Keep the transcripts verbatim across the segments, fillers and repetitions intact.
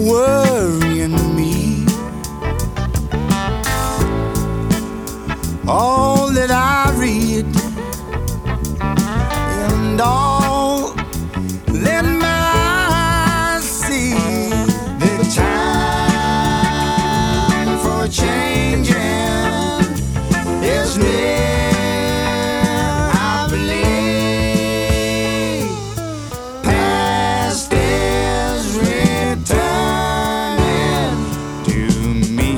worrying me. All that I read and all that my eyes see, the time for changing is near, I believe. Past is returning to me.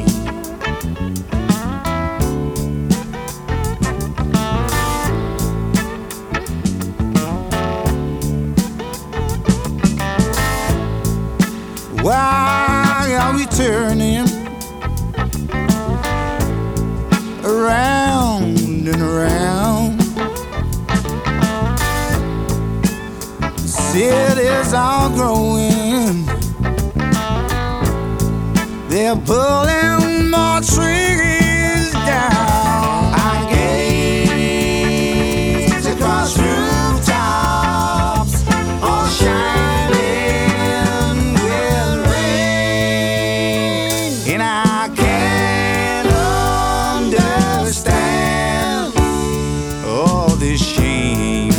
Why are we turning around and around? Cities are growing, they're pulling more trees down. I gaze across rooftops, all shining with rain, and I can't understand all this shame.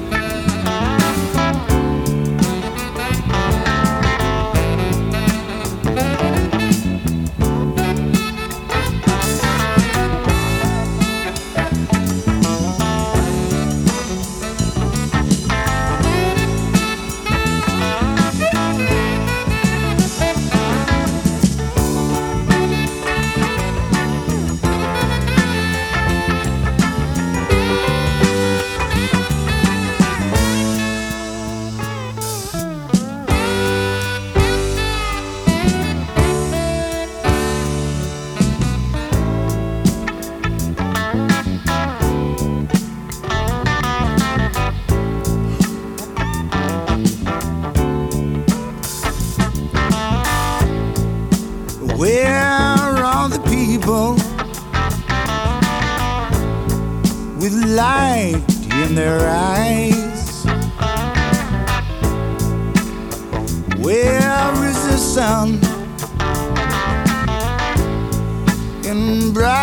Where are the people with light in their eyes? Where is the sun in bright